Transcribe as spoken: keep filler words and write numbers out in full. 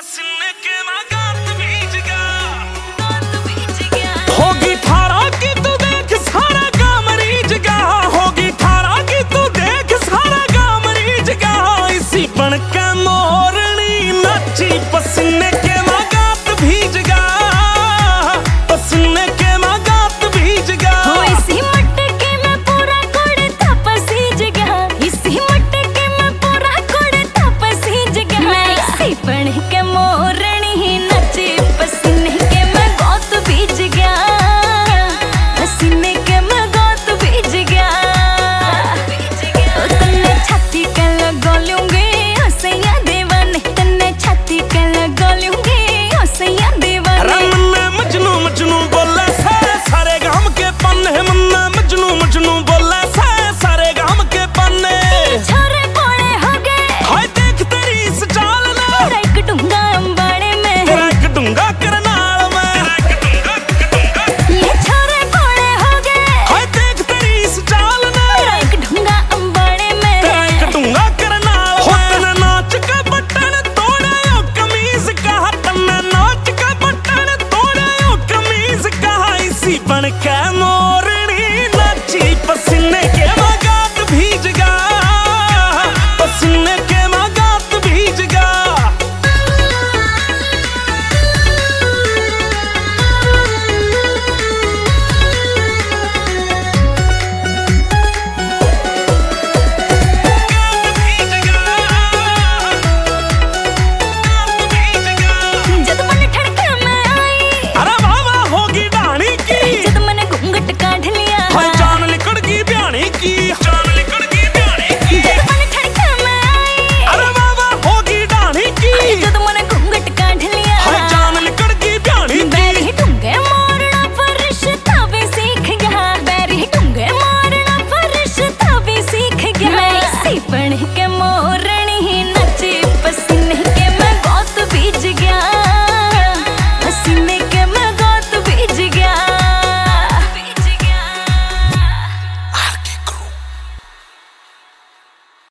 पसीने के नागात भीज गया, भीज गया। होगी ठारा की तू देख सारा काम रीझ गया, होगी ठारा की तू देख सारा काम रीझ गया। इसी बन के मोरनी नाची पसीने के नागात भीज गया, पसीने के नागात भीज गया। हो इसी मटके में पूरा कुड़ता पसीज गया, इसी मटके में पूरा कुड़ता पसीज गया। मैं इसी बन के मोरनी नाची पसीने के मैं गौत भीज गया, पसीने के मैं गौत भीज गया। तन्ने छाती के लगो लूंगी हसैया दीवाने, तन्ने छाती के लगो लूंगी हसैया दीवाने। मजनू मजनू बोले सारे सारे गाम के पन्ने, मन्ना मजनू मजनू बोले सारे सारे गाम के पन्ने। छोरे कोड़े हो गए हाय देख तेरी इस चाल ने, तेरा एक डूंगा अंबाड़े में, तेरा एक डूंगा करनाल में, तेरा एक डूंगा डूंगा। ये छोरे कोड़े हो गए हाय देख तेरी इस चाल ने, तेरा एक डूंगा अंबाड़े में, तेरा एक डूंगा करनाल में। तन्ने नाच का बटन तोड़े ओ कमीज का, तन्ने नाच का बटन तोड़े ओ कमीज का। इसी बन के मोरनी नाची पसीने के नागात भीज गया, पसीने के नागात भीज गया। जद मन ठड़के में आई, अरे वाह वाह होगी डाणी की, जद मन घूंघट काढ़ लिया, हाय जान लिकड़ गई ब्याणी की, जान लिकड़ गई ब्याणी की। जद मन ठड़के में आई, अरे वाह वाह होगी डाणी की, जद मन घूंघट काढ़ लिया, हाय जान लिकड़ गई ब्याणी की। बैरी ढूंगे मोरना फरिश्ता भी सीख गया, बैरी ढूंगे मोरना फरिश्ता भी सीख गया। मैं इसी बन के मोर